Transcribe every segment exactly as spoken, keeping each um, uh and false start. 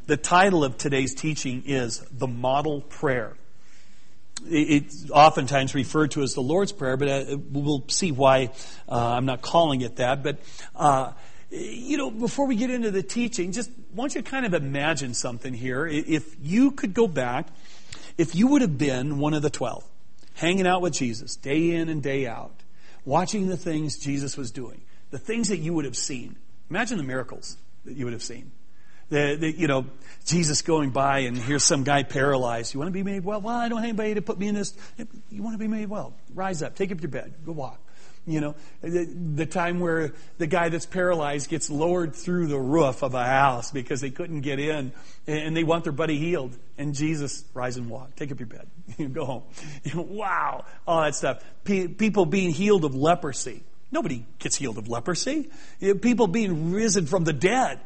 The title of today's teaching is The Model Prayer. It's oftentimes referred to as the Lord's Prayer, but uh, we'll see why uh, I'm not calling it that. But, uh, you know, before we get into the teaching, just want you to kind of imagine something here. If you could go back, if you would have been one of the twelve, hanging out with Jesus day in and day out, watching the things Jesus was doing, the things that you would have seen. Imagine the miracles that you would have seen. The, the, you know, Jesus going by and here's some guy paralyzed. You want to be made well? Well, I don't have anybody to put me in this. You want to be made well? Rise up. Take up your bed. Go walk. You know, the, the time where the guy that's paralyzed gets lowered through the roof of a house because they couldn't get in and they want their buddy healed. And Jesus, rise and walk. Take up your bed. Go home. You know, wow. All that stuff. P- people being healed of leprosy. Nobody gets healed of leprosy. People being risen from the dead.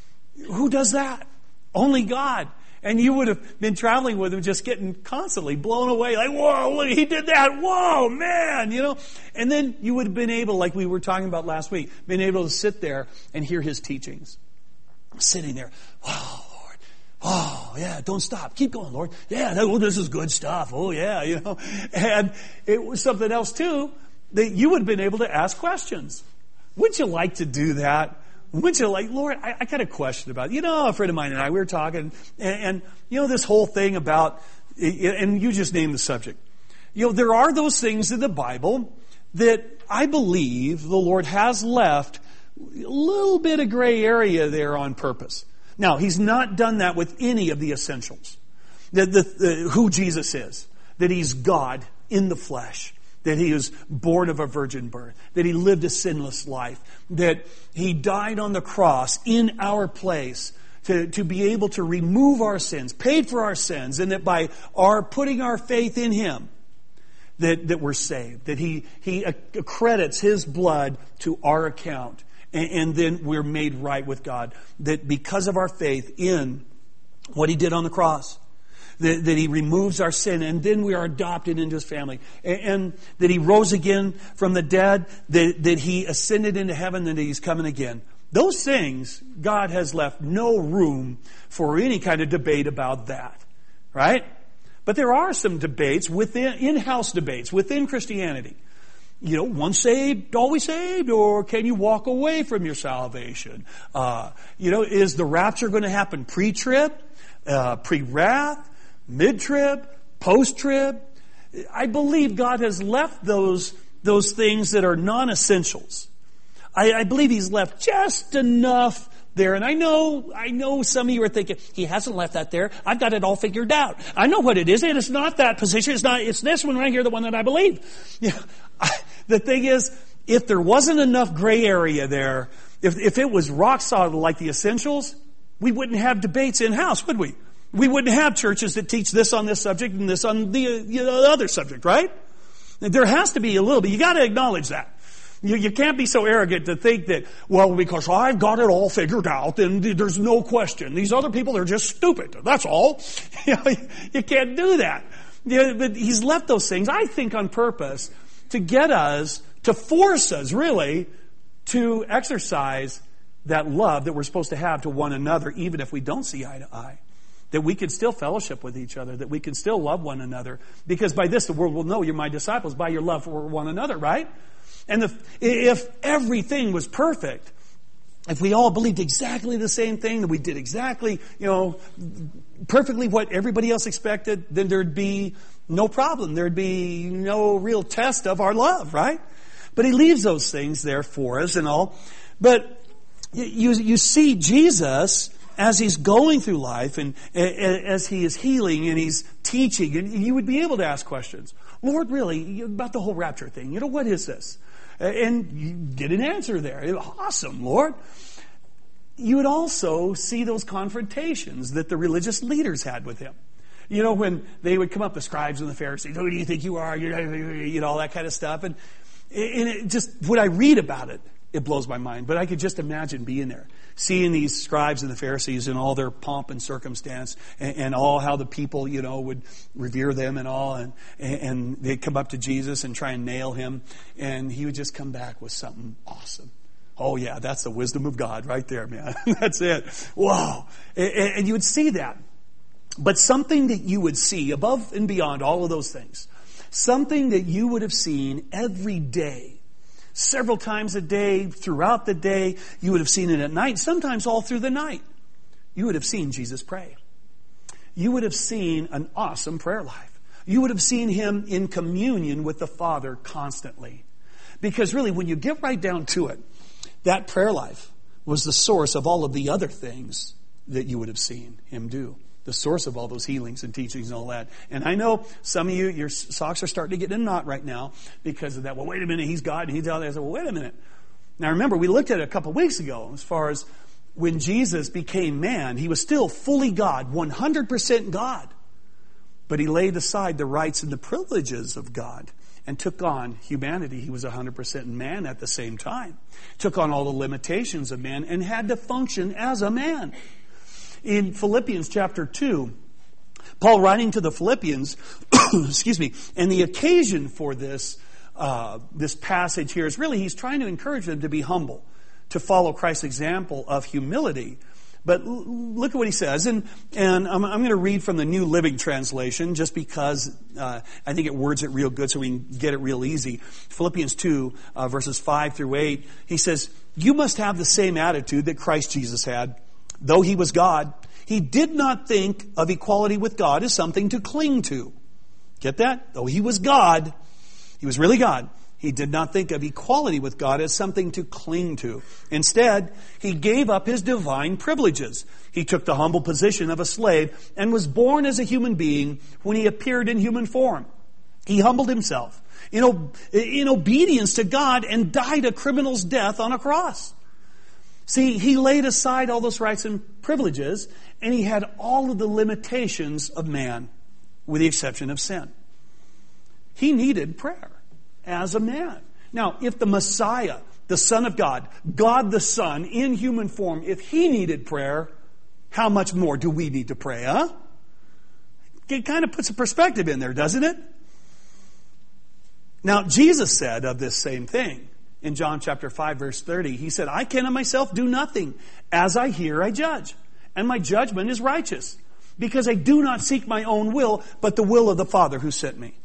Who does that? Only God. And you would have been traveling with him just getting constantly blown away. Like, whoa, look, he did that. Whoa, man, you know. And then you would have been able, like we were talking about last week, been able to sit there and hear his teachings. Sitting there. Wow, Lord. Oh, yeah, don't stop. Keep going, Lord. Yeah, that, oh, this is good stuff. Oh, yeah, you know. And it was something else, too, that you would have been able to ask questions. Wouldn't you like to do that? Wouldn't you like, Lord, I, I got a question about, you know, a friend of mine and I, we were talking, and, and, you know, this whole thing about, and you just named the subject. You know, there are those things in the Bible that I believe the Lord has left a little bit of gray area there on purpose. Now, He's not done that with any of the essentials. The, the, the, who Jesus is. That He's God in the flesh. That He was born of a virgin birth, that He lived a sinless life, that He died on the cross in our place to, to be able to remove our sins, paid for our sins, and that by our putting our faith in Him, that, that we're saved, that He, he accredits His blood to our account, and, and then we're made right with God, that because of our faith in what He did on the cross, That, that He removes our sin, and then we are adopted into His family. And, and that He rose again from the dead, that, that He ascended into heaven, and that He's coming again. Those things, God has left no room for any kind of debate about that. Right? But there are some debates within, in-house debates within Christianity. You know, once saved, always saved, or can you walk away from your salvation? Uh, you know, is the rapture going to happen pre-trib, uh, pre-wrath? Mid-trib, post-trib? I believe God has left those, those things that are non-essentials. I, I believe He's left just enough there. And I know, I know some of you are thinking, He hasn't left that there. I've got it all figured out. I know what it is, and it's not that position. It's not, it's this one right here, the one that I believe. You know, I, the thing is, if there wasn't enough gray area there, if, if it was rock solid like the essentials, we wouldn't have debates in-house, would we? We wouldn't have churches that teach this on this subject and this on the you know, other subject, right? There has to be a little bit. You got to acknowledge that. You, you can't be so arrogant to think that, well, because I've got it all figured out and there's no question. These other people are just stupid. That's all. You know, you can't do that. You know, but He's left those things, I think, on purpose to get us, to force us, really, to exercise that love that we're supposed to have to one another, even if we don't see eye to eye. That we can still fellowship with each other, that we can still love one another. Because by this the world will know you're my disciples, by your love for one another, right? And the, if everything was perfect, if we all believed exactly the same thing, that we did exactly, you know, perfectly what everybody else expected, then there'd be no problem. There'd be no real test of our love, right? But He leaves those things there for us and all. But you, you see Jesus as He's going through life and as He is healing and He's teaching, and you would be able to ask questions. Lord, really, about the whole rapture thing, you know, what is this? And you get an answer there. Awesome, Lord. You would also see those confrontations that the religious leaders had with Him. You know, when they would come up, the scribes and the Pharisees, who do you think you are? You know, all that kind of stuff. And, and it just, when I read about it, it blows my mind. But I could just imagine being there, seeing these scribes and the Pharisees in all their pomp and circumstance, and, and all how the people, you know, would revere them and all, and, and they'd come up to Jesus and try and nail Him, and He would just come back with something awesome. Oh yeah, that's the wisdom of God right there, man. That's it. Wow. And, and you would see that. But something that you would see above and beyond all of those things, something that you would have seen every day, several times a day, throughout the day, you would have seen it at night, sometimes all through the night. You would have seen Jesus pray. You would have seen an awesome prayer life. You would have seen him in communion with the Father constantly. Because really, when you get right down to it, that prayer life was the source of all of the other things that you would have seen him do. The source of all those healings and teachings and all that. And I know some of you, your socks are starting to get in a knot right now because of that. Well, wait a minute, he's God and he's out there. I said, well, wait a minute. Now remember, we looked at it a couple of weeks ago as far as when Jesus became man, he was still fully God, one hundred percent God. But he laid aside the rights and the privileges of God and took on humanity. He was one hundred percent man at the same time. Took on all the limitations of man and had to function as a man. In Philippians chapter two, Paul writing to the Philippians, excuse me, and the occasion for this uh, this passage here is really he's trying to encourage them to be humble, to follow Christ's example of humility. But l- look at what he says, and and I'm, I'm going to read from the New Living Translation just because uh, I think it words it real good, so we can get it real easy. Philippians two, uh, verses five through eight, he says, "You must have the same attitude that Christ Jesus had. Though he was God, he did not think of equality with God as something to cling to." Get that? Though he was God, he was really God. He did not think of equality with God as something to cling to. Instead, he gave up his divine privileges. He took the humble position of a slave and was born as a human being when he appeared in human form. He humbled himself in, ob- in obedience to God and died a criminal's death on a cross. See, he laid aside all those rights and privileges, and he had all of the limitations of man, with the exception of sin. He needed prayer as a man. Now, if the Messiah, the Son of God, God the Son, in human form, if he needed prayer, how much more do we need to pray, huh? It kind of puts a perspective in there, doesn't it? Now, Jesus said of this same thing. In John chapter five, verse thirty, he said, "I can of myself do nothing. As I hear, I judge. And my judgment is righteous. Because I do not seek my own will, but the will of the Father who sent me."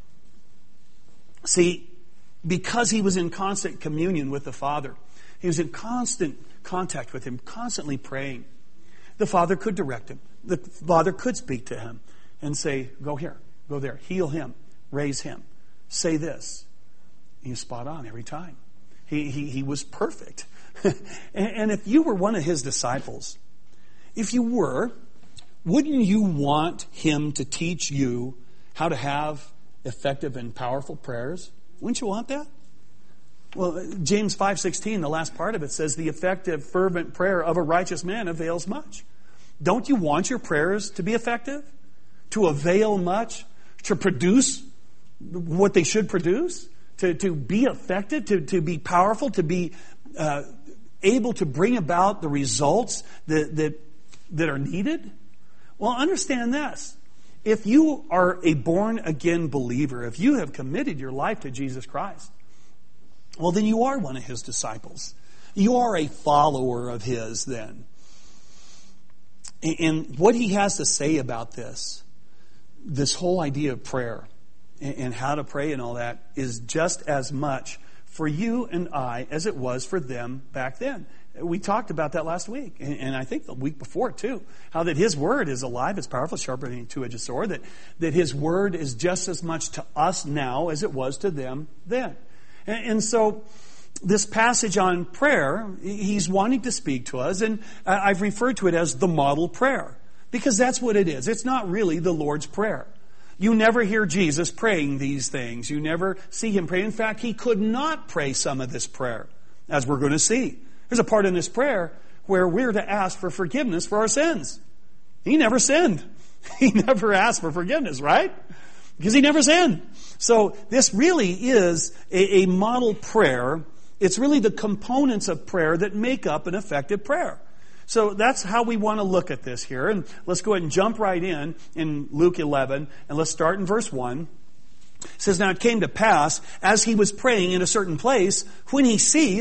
See, because he was in constant communion with the Father, he was in constant contact with him, constantly praying, the Father could direct him. The Father could speak to him and say, "Go here, go there, heal him, raise him, say this." He was spot on every time. He, he, he was perfect. and, and if you were one of his disciples, if you were, wouldn't you want him to teach you how to have effective and powerful prayers? Wouldn't you want that? Well, James five sixteen, the last part of it says, "The effective, fervent prayer of a righteous man avails much." Don't you want your prayers to be effective? To avail much? To produce what they should produce? To, to be effective, to, to be powerful, to be uh, able to bring about the results that, that, that are needed? Well, understand this. If you are a born-again believer, if you have committed your life to Jesus Christ, well, then you are one of his disciples. You are a follower of his then. And, and what he has to say about this, this whole idea of prayer, and how to pray and all that, is just as much for you and I as it was for them back then. We talked about that last week, and I think the week before too, how that his word is alive, it's powerful, sharper than a two-edged sword, that, that his word is just as much to us now as it was to them then. And, and so this passage on prayer, he's wanting to speak to us, and I've referred to it as the model prayer, because that's what it is. It's not really the Lord's Prayer. You never hear Jesus praying these things. You never see him pray. In fact, he could not pray some of this prayer, as we're going to see. There's a part in this prayer where we're to ask for forgiveness for our sins. He never sinned. He never asked for forgiveness, right? Because he never sinned. So this really is a, a model prayer. It's really the components of prayer that make up an effective prayer. So that's how we want to look at this here. And let's go ahead and jump right in, in Luke eleven, and let's start in verse one. It says, "Now it came to pass, as he was praying in a certain place, when he ceased,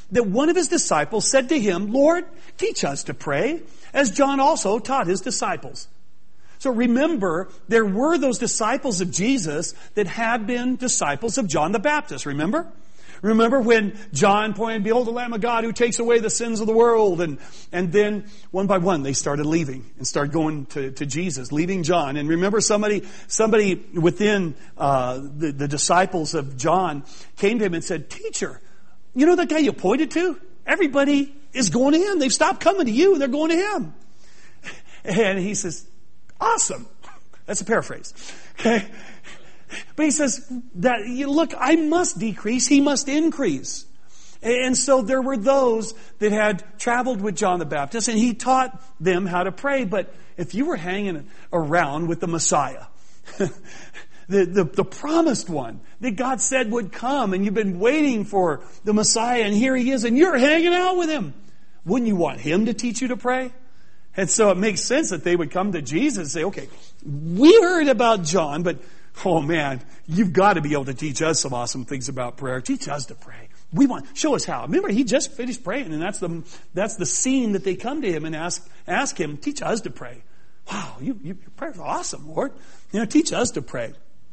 that one of his disciples said to him, Lord, teach us to pray, as John also taught his disciples. So remember, there were those disciples of Jesus that had been disciples of John the Baptist, remember? Remember when John pointed, behold the Lamb of God who takes away the sins of the world. And, and then one by one they started leaving and started going to, to Jesus, leaving John. And remember somebody, somebody within uh, the, the disciples of John came to him and said, Teacher, you know that guy you pointed to? Everybody is going to him. They've stopped coming to you and they're going to him. And he says, awesome. That's a paraphrase. Okay. But he says that, you look, I must decrease, he must increase. And so there were those that had traveled with John the Baptist, and he taught them how to pray. But if you were hanging around with the Messiah, the, the, the promised one that God said would come, and you've been waiting for the Messiah, and here he is, and you're hanging out with him, wouldn't you want him to teach you to pray? And so it makes sense that they would come to Jesus and say, okay, we heard about John, but oh man, you've got to be able to teach us some awesome things about prayer. Teach us to pray. We want, show us how. Remember, he just finished praying, and that's the that's the scene that they come to him and ask ask him, teach us to pray. Wow, you, you, your prayer's awesome, Lord. You know, teach us to pray.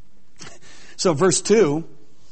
So verse two,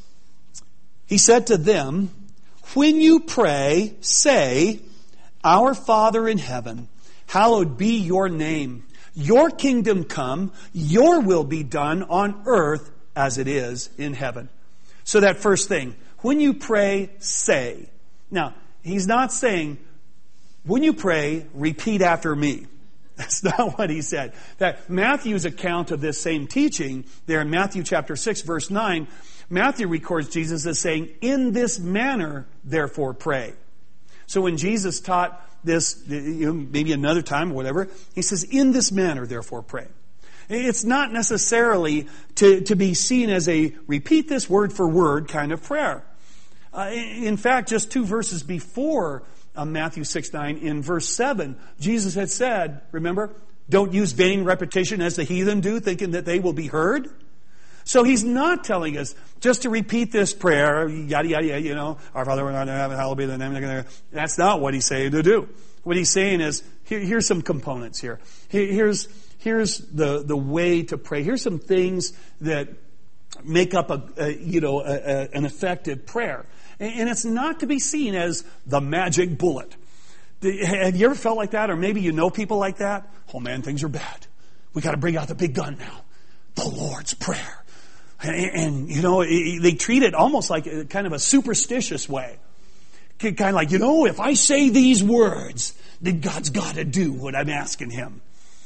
he said to them, when you pray, say, Our Father in heaven, hallowed be your name. Your kingdom come, your will be done on earth as it is in heaven. So that first thing, when you pray, say. Now, he's not saying, when you pray, repeat after me. That's not what he said. That Matthew's account of this same teaching, there in Matthew chapter six, verse nine, Matthew records Jesus as saying, in this manner, therefore pray. So when Jesus taught this, you know, maybe another time or whatever, he says, in this manner, therefore, pray. It's not necessarily to, to be seen as a repeat this word for word kind of prayer. Uh, in fact, just two verses before uh, Matthew six nine, in verse seven, Jesus had said, remember, don't use vain repetition as the heathen do, thinking that they will be heard. So he's not telling us just to repeat this prayer, yada, yada, yada, you know, our Father, we're not in heaven, hallowed be the name of God. That's not what he's saying to do. What he's saying is, here, here's some components here. here here's here's the, the way to pray. Here's some things that make up a, a you know, a, a, an effective prayer. And, and it's not to be seen as the magic bullet. Have you ever felt like that? Or maybe you know people like that? Oh man, things are bad. We got to bring out the big gun now. The Lord's Prayer. And, and, you know, they treat it almost like a, kind of a superstitious way. Kind of like, you know, if I say these words, then God's got to do what I'm asking him.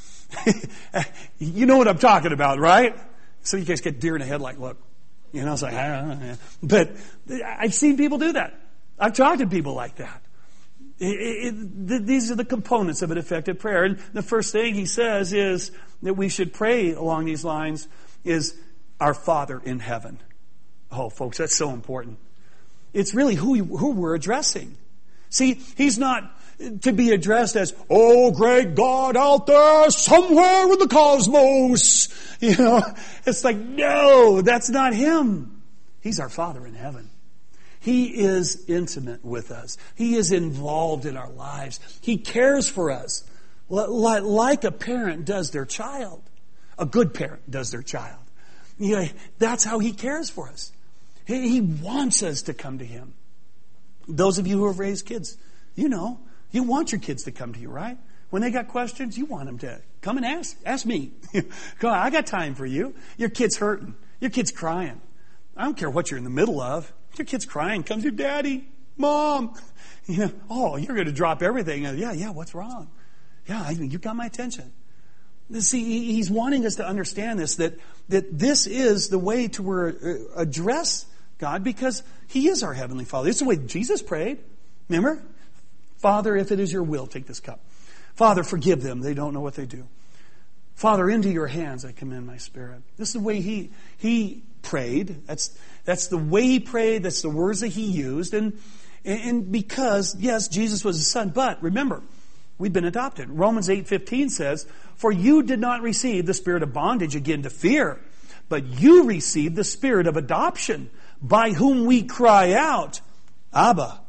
You know what I'm talking about, right? So you guys get deer in the headlight look. You know, it's like, I don't know. But I've seen people do that. I've talked to people like that. It, it, th- these are the components of an effective prayer. And the first thing he says is that we should pray along these lines is, Our Father in heaven. Oh, folks, that's so important. It's really who, who we're addressing. See, he's not to be addressed as, oh, great God out there somewhere in the cosmos. You know, it's like, no, that's not him. He's our Father in heaven. He is intimate with us. He is involved in our lives. He cares for us like a parent does their child. A good parent does their child. You know, that's how he cares for us. He, he wants us to come to him. Those of you who have raised kids, you know, you want your kids to come to you, right? When they got questions, you want them to come and ask. Ask me. Come on, I got time for you. Your kid's hurting. Your kid's crying. I don't care what you're in the middle of. Your kid's crying. Comes your daddy, mom. You know, oh, you're going to drop everything. Yeah, yeah, what's wrong? Yeah, I mean, you got my attention. See, he's wanting us to understand this, that, that this is the way to address God because he is our Heavenly Father. It's the way Jesus prayed. Remember? Father, if it is your will, take this cup. Father, forgive them. They don't know what they do. Father, into your hands I commend my spirit. This is the way he he prayed. That's that's the way he prayed. That's the words that he used. And, and because, yes, Jesus was his son. But remember, we've been adopted. Romans eight fifteen says, for you did not receive the spirit of bondage again to fear, but you received the spirit of adoption, by whom we cry out, Abba,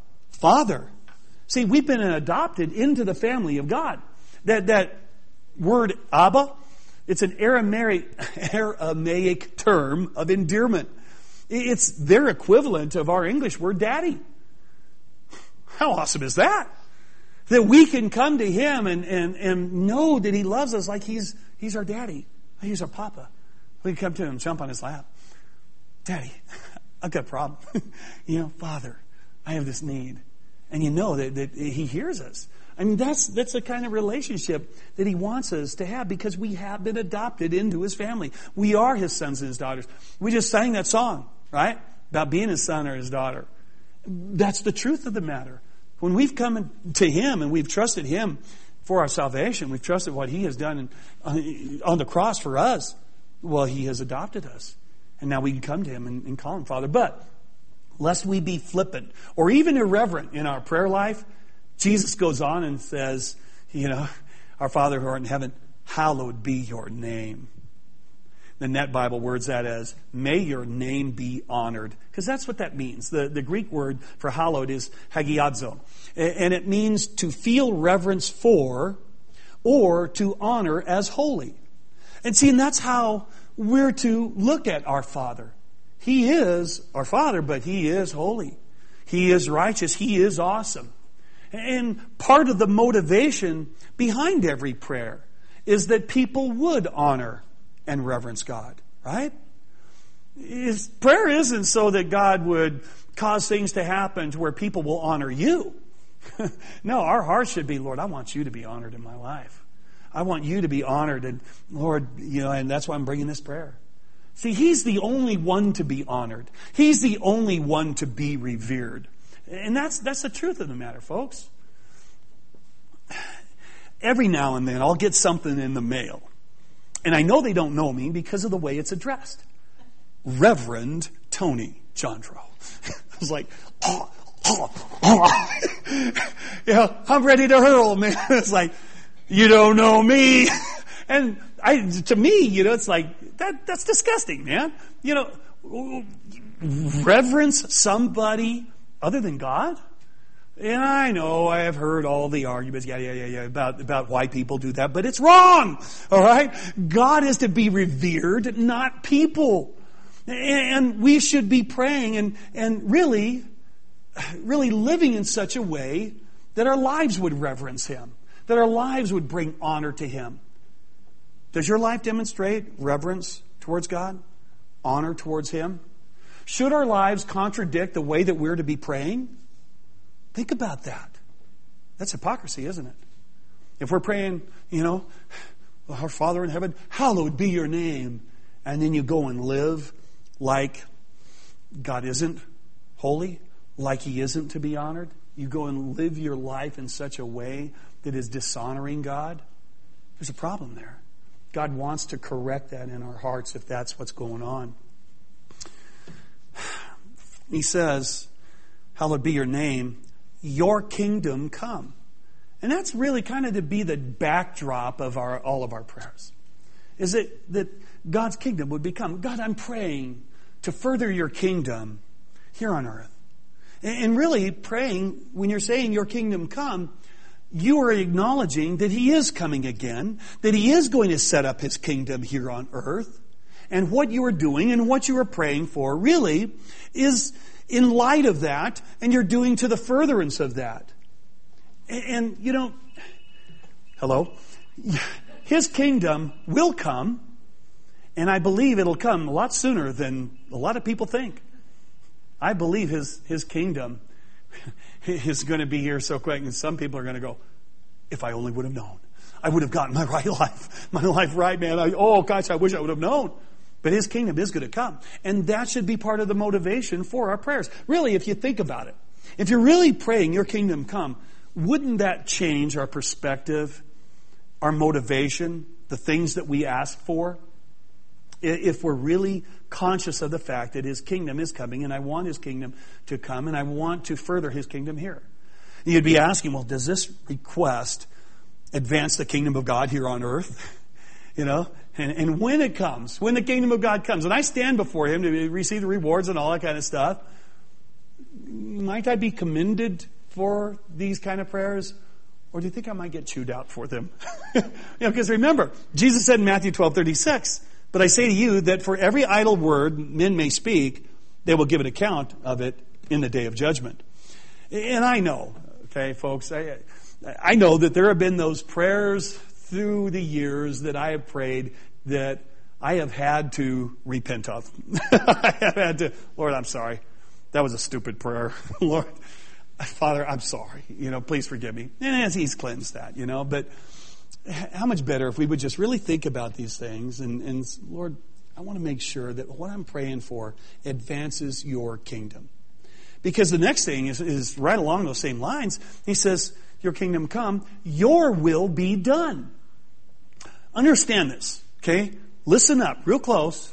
Father. See, we've been adopted into the family of God. That that word Abba, it's an Aramaic, Aramaic term of endearment. It's their equivalent of our English word daddy. How awesome is that? That we can come to Him and, and, and know that He loves us like He's He's our daddy. He's our papa. We can come to Him, jump on His lap. Daddy, I've got a problem. You know, Father, I have this need. And you know that, that He hears us. I mean, that's that's the kind of relationship that He wants us to have because we have been adopted into His family. We are His sons and His daughters. We just sang that song, right? About being His son or His daughter. That's the truth of the matter. When we've come to Him and we've trusted Him for our salvation, we've trusted what He has done on the cross for us, well, He has adopted us. And now we can come to Him and, and call Him Father. But lest we be flippant or even irreverent in our prayer life, Jesus goes on and says, you know, our Father who art in heaven, hallowed be your name. The Net Bible words that as, may your name be honored. Because that's what that means. The, the Greek word for hallowed is hagiadzo. And it means to feel reverence for or to honor as holy. And see, and that's how we're to look at our Father. He is our Father, but He is holy. He is righteous. He is awesome. And part of the motivation behind every prayer is that people would honor and reverence God, right? His prayer isn't so that God would cause things to happen to where people will honor you. No, our heart should be, Lord, I want you to be honored in my life. I want you to be honored. And Lord, you know, and that's why I'm bringing this prayer. See, He's the only one to be honored. He's the only one to be revered. And that's that's the truth of the matter, folks. Every now and then I'll get something in the mail. And I know they don't know me because of the way it's addressed. Reverend Tony Jandro. I was like, oh, oh, oh. You know, I'm ready to hurl, man. It's like, you don't know me. And I, to me, you know, it's like, that that's disgusting, man. You know, reverence somebody other than God? And I know I have heard all the arguments, yeah, yeah, yeah, yeah, about, about why people do that, but it's wrong. All right? God is to be revered, not people. And we should be praying and, and really, really living in such a way that our lives would reverence Him, that our lives would bring honor to Him. Does your life demonstrate reverence towards God? Honor towards Him? Should our lives contradict the way that we're to be praying? Think about that. That's hypocrisy, isn't it? If we're praying, you know, our Father in heaven, hallowed be your name, and then you go and live like God isn't holy, like He isn't to be honored, you go and live your life in such a way that is dishonoring God, there's a problem there. God wants to correct that in our hearts if that's what's going on. He says, hallowed be your name, your kingdom come. And that's really kind of to be the backdrop of our all of our prayers. Is it that God's kingdom would become, God, I'm praying to further your kingdom here on earth. And really praying, when you're saying your kingdom come, you are acknowledging that He is coming again, that He is going to set up His kingdom here on earth. And what you are doing and what you are praying for really is in light of that, and you're doing to the furtherance of that. And, and you know, hello? His kingdom will come, and I believe it'll come a lot sooner than a lot of people think. I believe His, His kingdom is going to be here so quick, and some people are going to go, if I only would have known. I would have gotten my right life, my life right, man. I, oh, gosh, I wish I would have known. But His kingdom is going to come. And that should be part of the motivation for our prayers. Really, if you think about it, if you're really praying, your kingdom come, wouldn't that change our perspective, our motivation, the things that we ask for? If we're really conscious of the fact that His kingdom is coming, and I want His kingdom to come, and I want to further His kingdom here. You'd be asking, well, does this request advance the kingdom of God here on earth? You know? And, and when it comes, when the kingdom of God comes, and I stand before Him to receive the rewards and all that kind of stuff, might I be commended for these kind of prayers? Or do you think I might get chewed out for them? You know, because remember, Jesus said in Matthew twelve thirty-six, but I say to you that for every idle word men may speak, they will give an account of it in the day of judgment. And I know, okay, folks, I, I know that there have been those prayers through the years that I have prayed that I have had to repent of. I have had to, Lord, I'm sorry. That was a stupid prayer. Lord, Father, I'm sorry. You know, please forgive me. And as He's cleansed that, you know, but how much better if we would just really think about these things and, and Lord, I want to make sure that what I'm praying for advances your kingdom. Because the next thing is, is right along those same lines. He says, your kingdom come, your will be done. Understand this, okay? Listen up real close.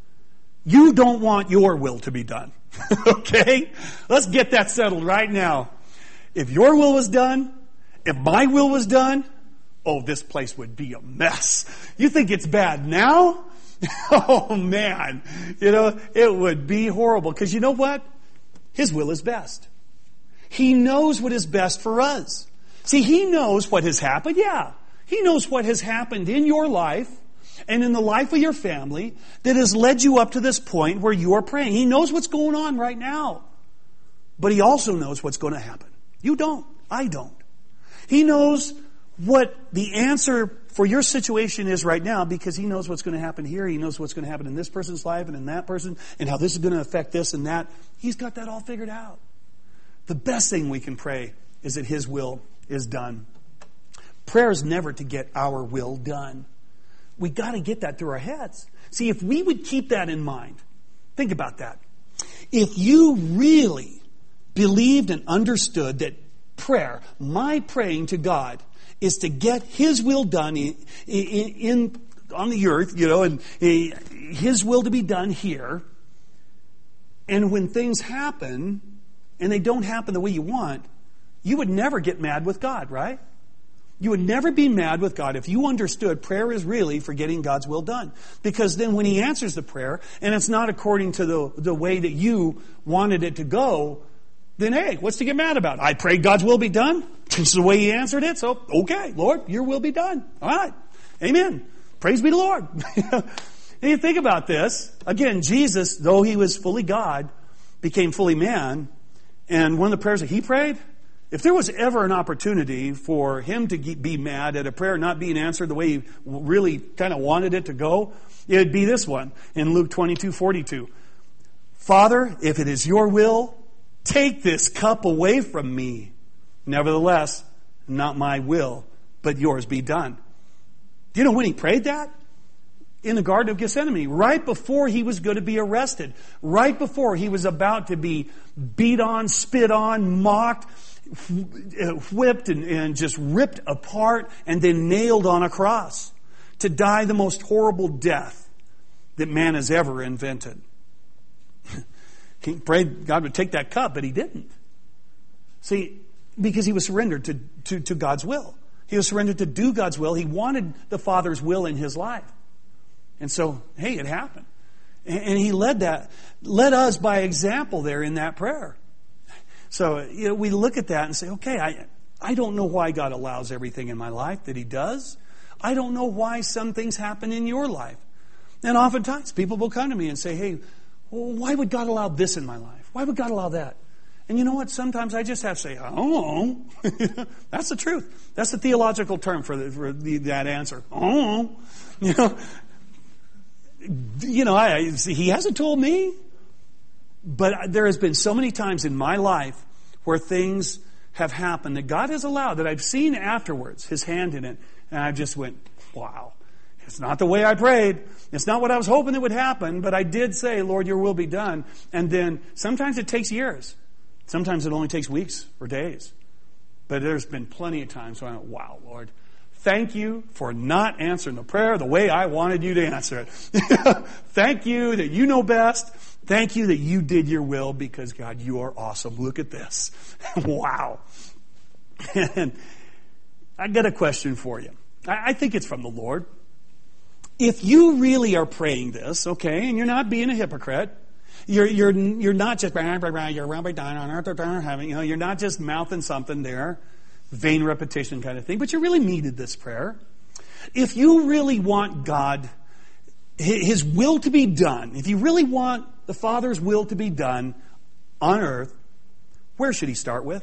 You don't want your will to be done. Okay? Let's get that settled right now. If your will was done, if my will was done, oh, this place would be a mess. You think it's bad now? Oh, man. You know, it would be horrible. Because you know what? His will is best. He knows what is best for us. See, He knows what has happened. Yeah. He knows what has happened in your life and in the life of your family that has led you up to this point where you are praying. He knows what's going on right now. But He also knows what's going to happen. You don't. I don't. He knows what the answer for your situation is right now because He knows what's going to happen here. He knows what's going to happen in this person's life and in that person and how this is going to affect this and that. He's got that all figured out. The best thing we can pray is that His will is done. Prayer is never to get our will done. We got to get that through our heads. See, if we would keep that in mind, think about that. If you really believed and understood that prayer, my praying to God, is to get His will done in, in, in on the earth, you know, and His will to be done here. And when things happen, and they don't happen the way you want, you would never get mad with God, right? You would never be mad with God if you understood prayer is really for getting God's will done. Because then when He answers the prayer, and it's not according to the, the way that you wanted it to go, then hey, what's to get mad about? I prayed God's will be done. This is the way He answered it. So, okay, Lord, your will be done. All right. Amen. Praise be the Lord. And you think about this. Again, Jesus, though He was fully God, became fully man. And one of the prayers that He prayed, if there was ever an opportunity for Him to be mad at a prayer not being answered the way He really kind of wanted it to go, it would be this one in Luke twenty-two forty-two. Father, if it is your will, take this cup away from me. Nevertheless, not my will, but yours be done. Do you know when He prayed that? In the Garden of Gethsemane, right before He was going to be arrested, right before He was about to be beat on, spit on, mocked, whipped and, and just ripped apart and then nailed on a cross to die the most horrible death that man has ever invented. He prayed God would take that cup, but He didn't. See, because He was surrendered to, to, to God's will. He was surrendered to do God's will. He wanted the Father's will in His life. And so, hey, it happened. And, and He led that, led us by example there in that prayer. So, you know, we look at that and say, okay, I, I don't know why God allows everything in my life that He does. I don't know why some things happen in your life. And oftentimes people will come to me and say, hey, well, why would God allow this in my life? Why would God allow that? And you know what? Sometimes I just have to say, I don't know. That's the truth. That's the theological term for, the, for the, that answer. I don't know. You know, you know I, He hasn't told me. But there has been so many times in my life where things have happened that God has allowed, that I've seen afterwards His hand in it. And I just went, wow, it's not the way I prayed. It's not what I was hoping that would happen. But I did say, Lord, your will be done. And then sometimes it takes years. Sometimes it only takes weeks or days. But there's been plenty of times when I went, wow, Lord, thank you for not answering the prayer the way I wanted you to answer it. Thank you that you know best. Thank you that you did your will because, God, you are awesome. Look at this. Wow. And I got a question for you. I think it's from the Lord. If you really are praying this, okay, and you're not being a hypocrite, You're, you're, you're not just, you're Rabbi Don, having, you know, you're not just mouthing something there, vain repetition kind of thing, but you really needed this prayer. If you really want God, His will to be done, if you really want the Father's will to be done on earth, where should He start with?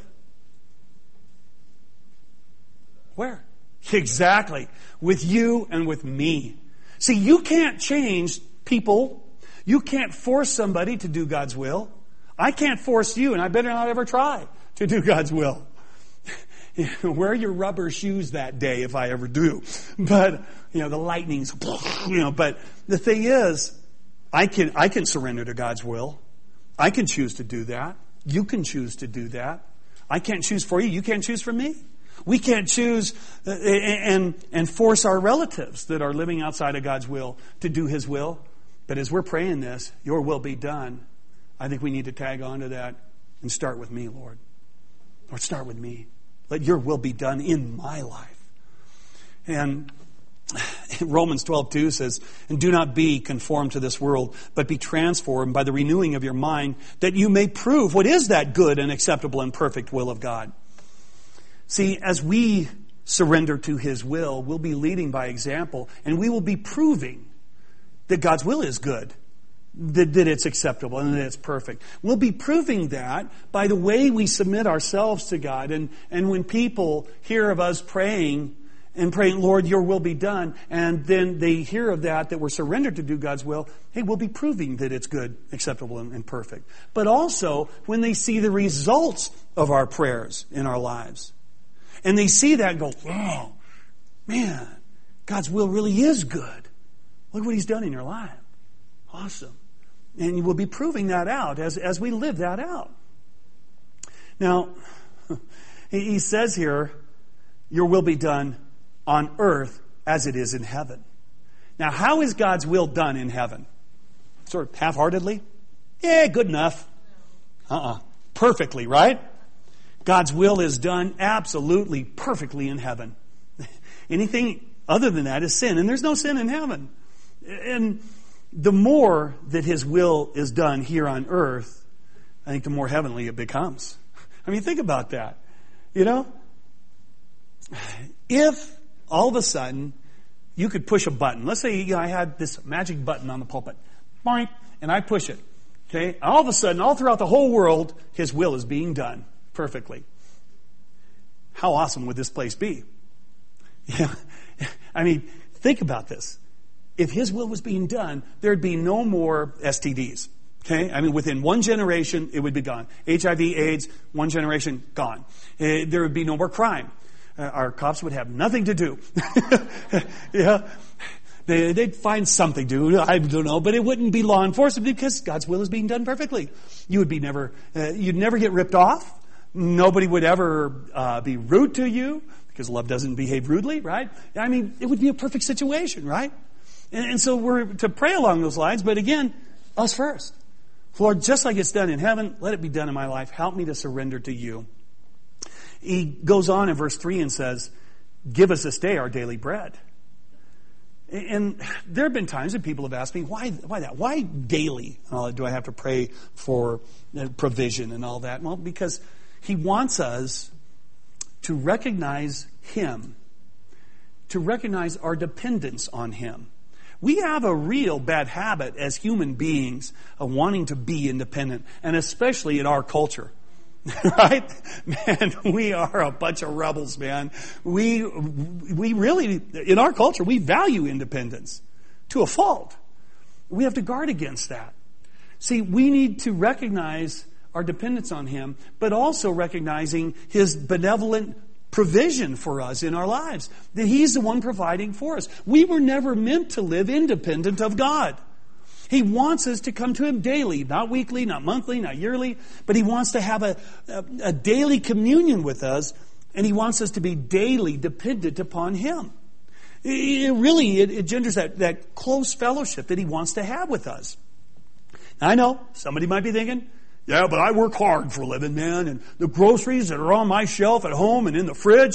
Where? Exactly. With you and with me. See, you can't change people. You can't force somebody to do God's will. I can't force you, and I better not ever try to do God's will. Wear your rubber shoes that day if I ever do. But, you know, the lightning's, you know, but the thing is, I can, I can surrender to God's will. I can choose to do that. You can choose to do that. I can't choose for you. You can't choose for me. We can't choose and, and force our relatives that are living outside of God's will to do His will. But as we're praying this, your will be done, I think we need to tag on to that and start with me, Lord. Lord, start with me. Let your will be done in my life. And Romans twelve two says, and do not be conformed to this world, but be transformed by the renewing of your mind, that you may prove what is that good and acceptable and perfect will of God. See, as we surrender to His will, we'll be leading by example, and we will be proving that God's will is good, that, that it's acceptable, and that it's perfect. We'll be proving that by the way we submit ourselves to God. And, and when people hear of us praying and praying, Lord, your will be done, and then they hear of that, that we're surrendered to do God's will, hey, we'll be proving that it's good, acceptable, and, and perfect. But also, when they see the results of our prayers in our lives, and they see that and go, oh, man, God's will really is good. Look what He's done in your life. Awesome. And we'll be proving that out as, as we live that out. Now, he says here, your will be done on earth as it is in heaven. Now, how is God's will done in heaven? Sort of half-heartedly? Yeah, good enough. Uh-uh. Perfectly, right? God's will is done absolutely perfectly in heaven. Anything other than that is sin, and there's no sin in heaven. And the more that His will is done here on earth, I think the more heavenly it becomes. I mean, think about that. You know? If all of a sudden you could push a button. Let's say, you know, I had this magic button on the pulpit. Boink, and I push it. Okay? All of a sudden, all throughout the whole world, His will is being done perfectly. How awesome would this place be? Yeah. I mean, think about this. If His will was being done, there'd be no more S T Ds. Okay? I mean, within one generation, it would be gone. H I V, AIDS, one generation, gone. Uh, there would be no more crime. Uh, our cops would have nothing to do. Yeah. They, they'd find something to do. I don't know, but it wouldn't be law enforcement because God's will is being done perfectly. You would be never, uh, you'd never get ripped off. Nobody would ever uh, be rude to you because love doesn't behave rudely, right? I mean, it would be a perfect situation, right? And, and so we're to pray along those lines, but again, us first. Lord, just like it's done in heaven, let it be done in my life. Help me to surrender to you. He goes on in verse three and says, give us this day our daily bread. And there have been times that people have asked me, why why that? Why daily uh, do I have to pray for provision and all that? Well, because He wants us to recognize Him, to recognize our dependence on Him. We have a real bad habit as human beings of wanting to be independent, and especially in our culture. Right? Man, we are a bunch of rebels, man. We, we really, in our culture, we value independence to a fault. We have to guard against that. See, we need to recognize our dependence on Him, but also recognizing His benevolent provision for us in our lives. That He's the one providing for us. We were never meant to live independent of God. He wants us to come to Him daily, not weekly, not monthly, not yearly, but He wants to have a, a, a daily communion with us, and He wants us to be daily dependent upon Him. It, it really, it, it genders that, that close fellowship that He wants to have with us. Now, I know, somebody might be thinking, yeah, but I work hard for a living, man, and the groceries that are on my shelf at home and in the fridge,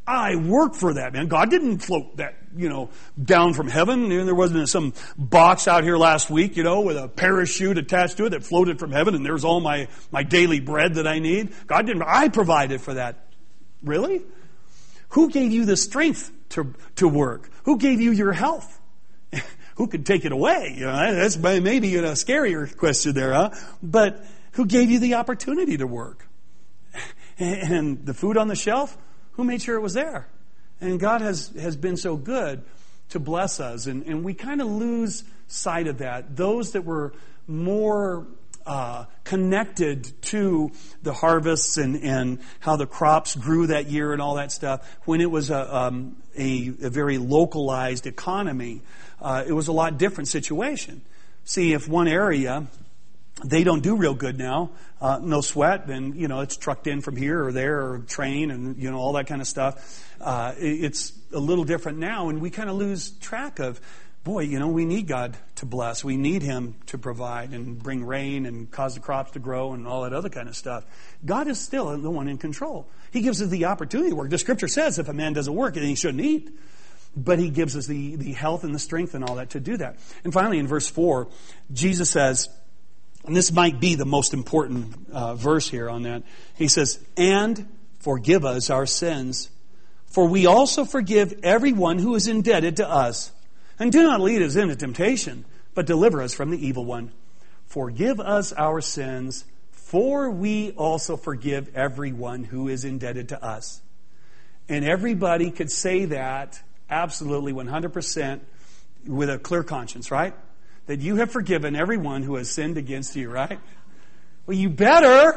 I work for that, man. God didn't float that, you know, down from heaven. And there wasn't some box out here last week, you know, with a parachute attached to it that floated from heaven, and there's all my, my daily bread that I need. God didn't. I provided for that. Really? Who gave you the strength to, to work? Who gave you your health? Who could take it away? You know, that's maybe a scarier question there, huh? But who gave you the opportunity to work? And the food on the shelf? Who made sure it was there? And God has, has been so good to bless us. And, and we kind of lose sight of that. Those that were more uh, connected to the harvests and, and how the crops grew that year and all that stuff, when it was a, um, a, a very localized economy, uh, it was a lot different situation. See, if one area, they don't do real good now, uh, no sweat, and, you know, it's trucked in from here or there or train and, you know, all that kind of stuff. Uh, it's a little different now, and we kind of lose track of, boy, you know, we need God to bless. We need Him to provide and bring rain and cause the crops to grow and all that other kind of stuff. God is still the one in control. He gives us the opportunity to work. The Scripture says if a man doesn't work, then he shouldn't eat. But He gives us the, the health and the strength and all that to do that. And finally, in verse four, Jesus says, and this might be the most important uh, verse here on that. He says, and forgive us our sins, for we also forgive everyone who is indebted to us. And do not lead us into temptation, but deliver us from the evil one. Forgive us our sins, for we also forgive everyone who is indebted to us. And everybody could say that absolutely one hundred percent with a clear conscience, right? That you have forgiven everyone who has sinned against you, right? Well, you better,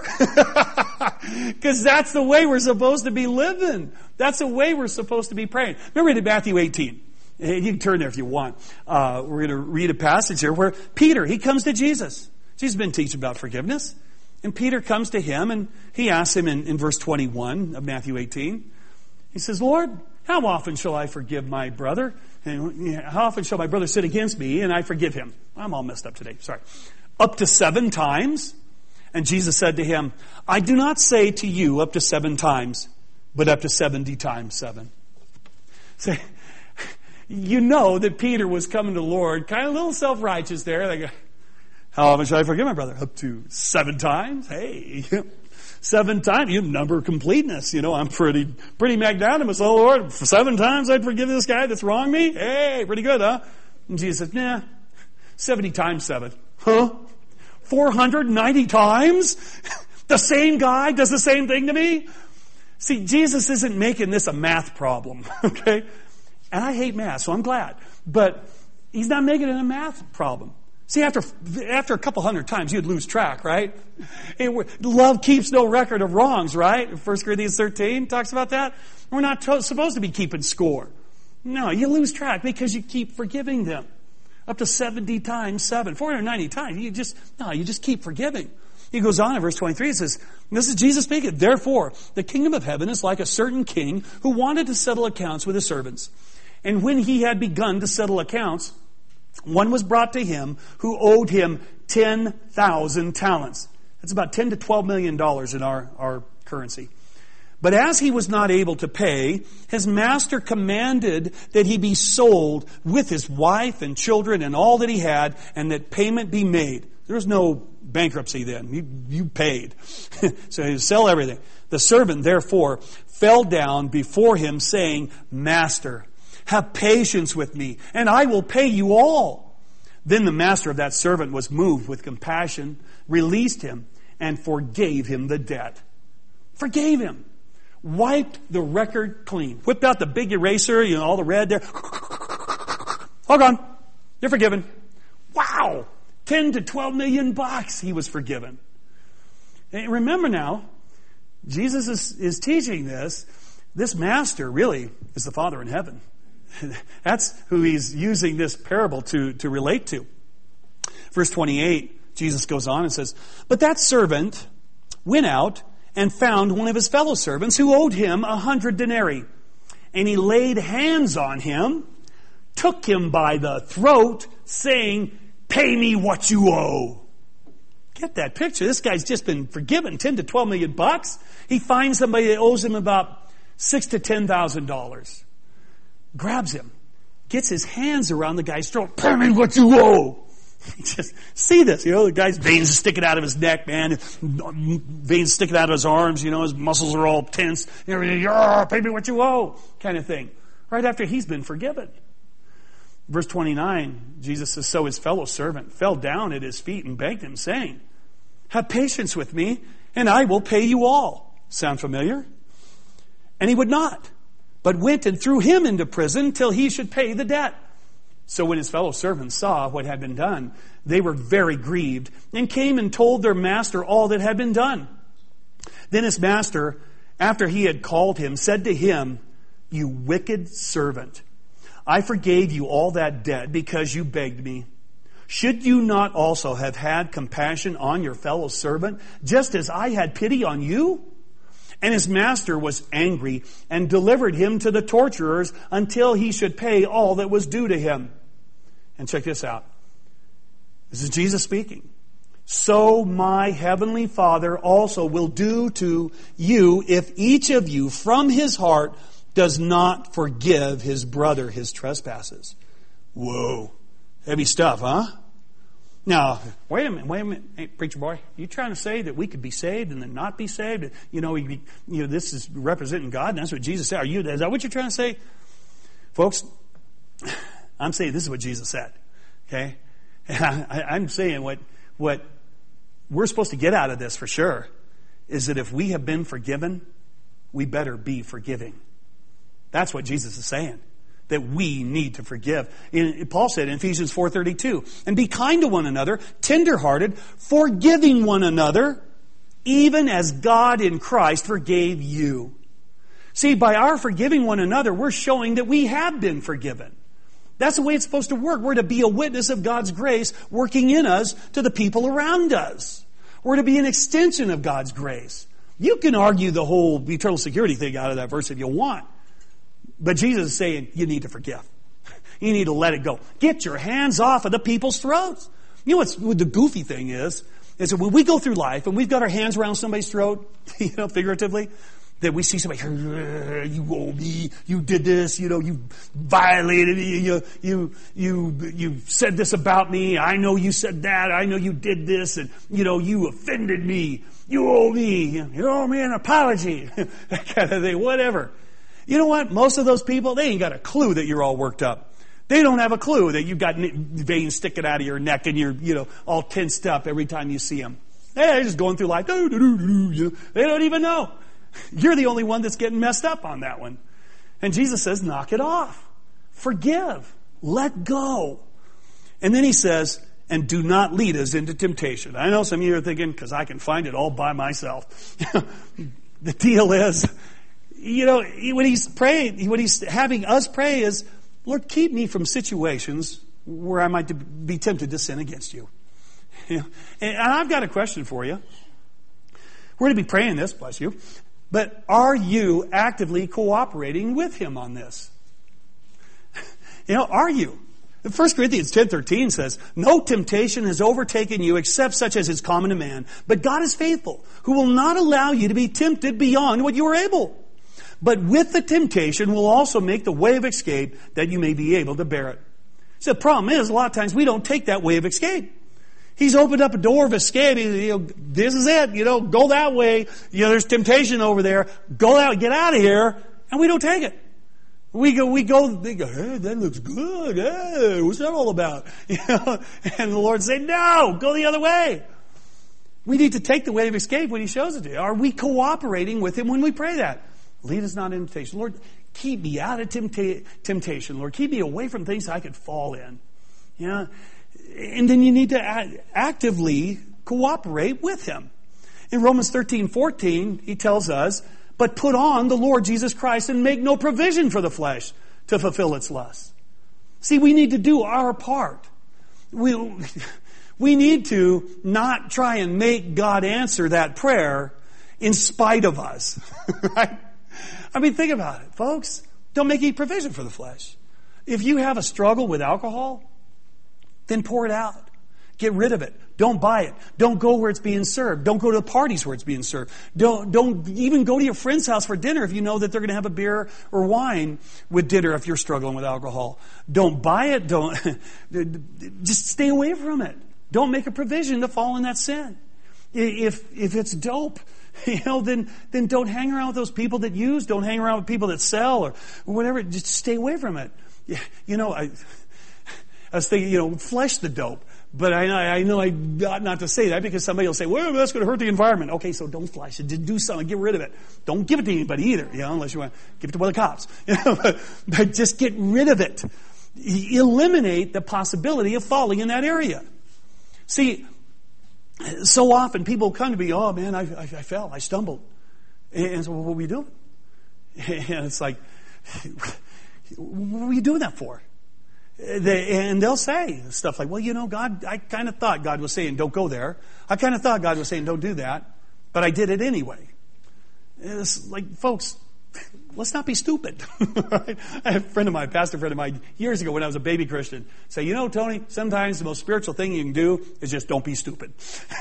because that's the way we're supposed to be living. That's the way we're supposed to be praying. Remember in Matthew eighteen. You can turn there if you want. Uh, we're going to read a passage here where Peter, he comes to Jesus. Jesus has been teaching about forgiveness. And Peter comes to him and he asks him in, in verse twenty-one of Matthew eighteen. He says, Lord, how often shall I forgive my brother? And how often shall my brother sin against me and I forgive him? I'm all messed up today. Sorry. Up to seven times. And Jesus said to him, I do not say to you up to seven times, but up to seventy times seven. So, you know that Peter was coming to the Lord, kind of a little self-righteous there. Like, how often shall I forgive my brother? Up to seven times? Hey, seven times. You number completeness. You know, I'm pretty, pretty magnanimous. Oh, Lord, for seven times I'd forgive this guy that's wronged me? Hey, pretty good, huh? And Jesus said, nah, seventy times seven. Huh? four hundred ninety times? The same guy does the same thing to me? See, Jesus isn't making this a math problem, okay? And I hate math, so I'm glad. But He's not making it a math problem. See, after after a couple hundred times, you'd lose track, right? It, love keeps no record of wrongs, right? First Corinthians thirteen talks about that. We're not to, supposed to be keeping score. No, you lose track because you keep forgiving them. Up to seventy times seven, four hundred ninety times. You just, no, you just keep forgiving. He goes on in verse twenty-three, it says, this is Jesus speaking, therefore, the kingdom of heaven is like a certain king who wanted to settle accounts with his servants. And when he had begun to settle accounts, one was brought to him who owed him ten thousand talents. That's about ten to twelve million dollars in our, our currency. But as he was not able to pay, his master commanded that he be sold with his wife and children and all that he had, and that payment be made. There was no bankruptcy then. You, you paid. So he sell everything. The servant, therefore, fell down before him, saying, Master, have patience with me, and I will pay you all. Then the master of that servant was moved with compassion, released him, and forgave him the debt. Forgave him. Wiped the record clean. Whipped out the big eraser, you know, all the red there. All gone. You're forgiven. Wow! ten to twelve million bucks he was forgiven. And remember now, Jesus is, is teaching this. This master really is the Father in heaven. That's who he's using this parable to, to relate to. Verse twenty-eight, Jesus goes on and says, But that servant went out and found one of his fellow servants who owed him a hundred denarii. And he laid hands on him, took him by the throat, saying, Pay me what you owe. Get that picture. This guy's just been forgiven ten to twelve million bucks. He finds somebody that owes him about Six to ten thousand dollars. Grabs him. Gets his hands around the guy's throat. Pay me what you owe. Just see this, you know, the guy's veins sticking out of his neck, man. Veins sticking out of his arms, you know, his muscles are all tense. Yeah, pay me what you owe, kind of thing. Right after he's been forgiven. Verse twenty-nine, Jesus says, so his fellow servant fell down at his feet and begged him, saying, have patience with me, and I will pay you all. Sound familiar? And he would not, but went and threw him into prison till he should pay the debt. So when his fellow servants saw what had been done, they were very grieved, and came and told their master all that had been done. Then his master, after he had called him, said to him, you wicked servant, I forgave you all that debt because you begged me. Should you not also have had compassion on your fellow servant, just as I had pity on you? And his master was angry and delivered him to the torturers until he should pay all that was due to him. And check this out. This is Jesus speaking. So my heavenly Father also will do to you if each of you from his heart does not forgive his brother his trespasses. Whoa. Heavy stuff, huh? Now, wait a minute, wait a minute. Hey, preacher boy, you trying to say that we could be saved and then not be saved? You know, you, you know, this is representing God, and that's what Jesus said. Are you, is that what you're trying to say? Folks, I'm saying this is what Jesus said. Okay? I, I'm saying what, what we're supposed to get out of this for sure is that if we have been forgiven, we better be forgiving. That's what Jesus is saying. That we need to forgive. In, Paul said in Ephesians four thirty-two, and be kind to one another, tenderhearted, forgiving one another, even as God in Christ forgave you. See, by our forgiving one another, we're showing that we have been forgiven. That's the way it's supposed to work. We're to be a witness of God's grace working in us to the people around us. We're to be an extension of God's grace. You can argue the whole eternal security thing out of that verse if you want. But Jesus is saying you need to forgive. You need to let it go. Get your hands off of the people's throats. You know what's, what the goofy thing is? Is that when we go through life and we've got our hands around somebody's throat, you know, figuratively, that we see somebody, you owe me, you did this, you know, you violated me, you, you, you, you said this about me, I know you said that, I know you did this, and, you know, you offended me, you owe me, you owe me an apology, that kind of thing, whatever. You know what? Most of those people, they ain't got a clue that you're all worked up. They don't have a clue that you've got veins sticking out of your neck and you're, you know, all tensed up every time you see them. They're just going through life. They don't even know. You're the only one that's getting messed up on that one. And Jesus says, knock it off. Forgive. Let go. And then he says, and do not lead us into temptation. I know some of you are thinking, because I can find it all by myself. The deal is, you know, when he's praying, what he's having us pray is, Lord, keep me from situations where I might be tempted to sin against you. You know? And I've got a question for you. We're going to be praying this, bless you. But are you actively cooperating with him on this? You know, are you? First Corinthians ten thirteen says, no temptation has overtaken you except such as is common to man. But God is faithful, who will not allow you to be tempted beyond what you are able. But with the temptation will also make the way of escape that you may be able to bear it. So the problem is, a lot of times we don't take that way of escape. He's opened up a door of escape. You know, this is it. You know, go that way. You know, there's temptation over there. Go out, get out of here. And we don't take it. We go, we go, they go, hey, that looks good. Hey, what's that all about? You know, and the Lord say, no, go the other way. We need to take the way of escape when he shows it to you. Are we cooperating with him when we pray that? Lead us not into temptation. Lord, keep me out of tempta- temptation. Lord, keep me away from things I could fall in. You know? And then you need to act- actively cooperate with him. In Romans thirteen fourteen, he tells us, but put on the Lord Jesus Christ and make no provision for the flesh to fulfill its lusts. See, we need to do our part. We, we need to not try and make God answer that prayer in spite of us. Right? I mean, think about it, folks. Don't make any provision for the flesh. If you have a struggle with alcohol, then pour it out. Get rid of it. Don't buy it. Don't go where it's being served. Don't go to the parties where it's being served. Don't, don't even go to your friend's house for dinner if you know that they're going to have a beer or wine with dinner if you're struggling with alcohol. Don't buy it. Don't, just stay away from it. Don't make a provision to fall in that sin. If, if it's dope, you know, then, then don't hang around with those people that use. Don't hang around with people that sell or whatever. Just stay away from it. You know, I, I was thinking, you know, flesh the dope. But I, I know I ought not to say that because somebody will say, well, that's going to hurt the environment. Okay, so don't flush it. Just do something. Get rid of it. Don't give it to anybody either, you know, unless you want to give it to one of the cops. You know, but, but just get rid of it. Eliminate the possibility of falling in that area. See, so often people come to me, oh, man, I, I, I fell. I stumbled. And so what were you doing? And it's like, what were you doing that for? They, and they'll say stuff like, well, you know, God, I kind of thought God was saying, don't go there. I kind of thought God was saying, don't do that. But I did it anyway. It's like, folks, let's not be stupid. Right? I had a friend of mine, a pastor friend of mine, years ago when I was a baby Christian, say, you know, Tony, sometimes the most spiritual thing you can do is just don't be stupid.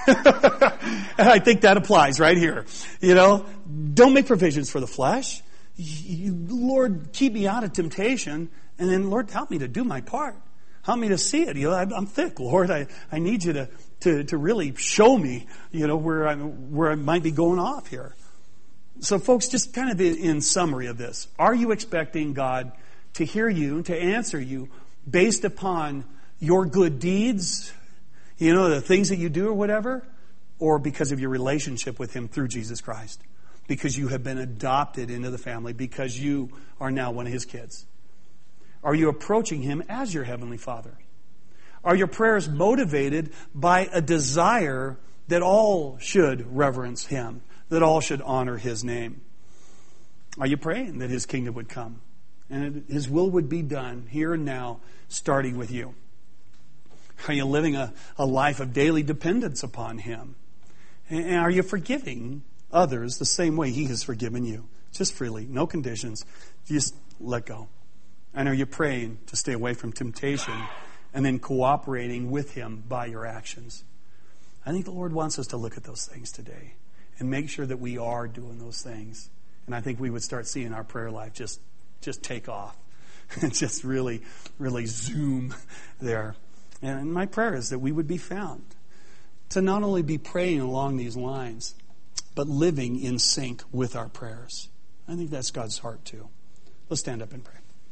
And I think that applies right here. You know, don't make provisions for the flesh. You, Lord, keep me out of temptation. And then, Lord, help me to do my part. Help me to see it. You know, I'm, I'm thick, Lord. I, I need you to, to, to really show me, you know, where I where I might be going off here. So, folks, just kind of in summary of this, are you expecting God to hear you, to answer you, based upon your good deeds, you know, the things that you do or whatever, or because of your relationship with Him through Jesus Christ? Because you have been adopted into the family, because you are now one of His kids. Are you approaching Him as your Heavenly Father? Are your prayers motivated by a desire that all should reverence Him, that all should honor His name? Are you praying that His kingdom would come and His will would be done here and now, starting with you? Are you living a, a life of daily dependence upon Him? And are you forgiving others the same way He has forgiven you? Just freely, no conditions, just let go. And are you praying to stay away from temptation and then cooperating with Him by your actions? I think the Lord wants us to look at those things today and make sure that we are doing those things. And I think we would start seeing our prayer life just, just take off and just really, really zoom there. And my prayer is that we would be found to not only be praying along these lines, but living in sync with our prayers. I think that's God's heart too. Let's stand up and pray.